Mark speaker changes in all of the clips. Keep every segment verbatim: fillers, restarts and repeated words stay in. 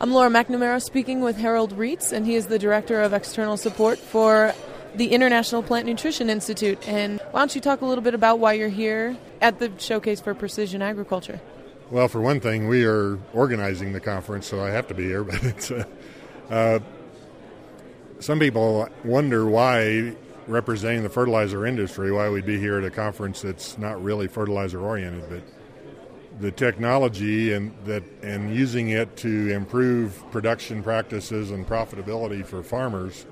Speaker 1: I'm Laura McNamara speaking with Harold Reitz, and he is the Director of External Support for the International Plant Nutrition Institute. And why don't you talk a little bit about why you're here at the Showcase for Precision Agriculture?
Speaker 2: Well, for one thing, we are organizing the conference, so I have to be here. But it's uh, uh, some people wonder why, representing the fertilizer industry, why we'd be here at a conference that's not really fertilizer-oriented. But the technology and that and using it to improve production practices and profitability for farmers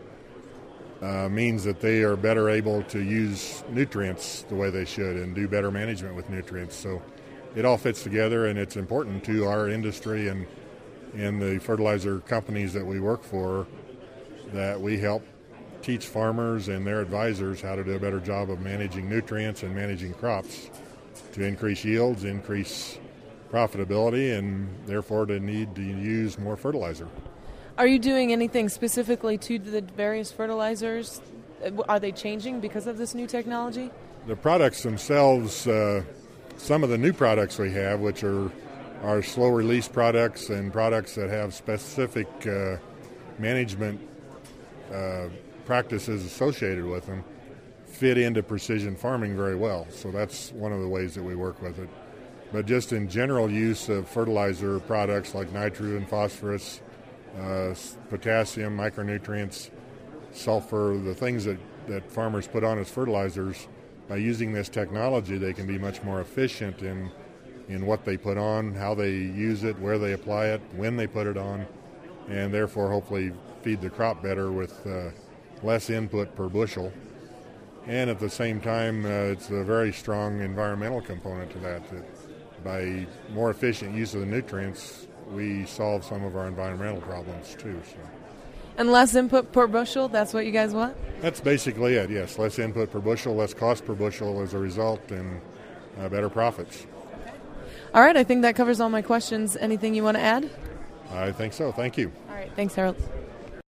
Speaker 2: uh, means that they are better able to use nutrients the way they should and do better management with nutrients. So it all fits together, and it's important to our industry and and the fertilizer companies that we work for that we help teach farmers and their advisors how to do a better job of managing nutrients and managing crops to increase yields, increase profitability, and therefore to need to use more fertilizer.
Speaker 1: Are you doing anything specifically to the various fertilizers? Are they changing because of this new technology?
Speaker 2: The products themselves, uh, some of the new products we have, which are are slow-release products and products that have specific uh, management uh, practices associated with them, fit into precision farming very well. So that's one of the ways that we work with it. But just in general use of fertilizer products like nitrogen, phosphorus, uh, potassium, micronutrients, sulfur, the things that, that farmers put on as fertilizers, by using this technology, they can be much more efficient in in what they put on, how they use it, where they apply it, when they put it on, and therefore hopefully feed the crop better with uh, less input per bushel. And at the same time, uh, it's a very strong environmental component to that, that by more efficient use of the nutrients, we solve some of our environmental problems too. So.
Speaker 1: And less input per bushel, that's what you guys want?
Speaker 2: That's basically it, yes. Less input per bushel, less cost per bushel as a result, and uh, better profits.
Speaker 1: All right, I think that covers all my questions. Anything you want to add?
Speaker 2: I think so. Thank you.
Speaker 1: All right, thanks, Harold.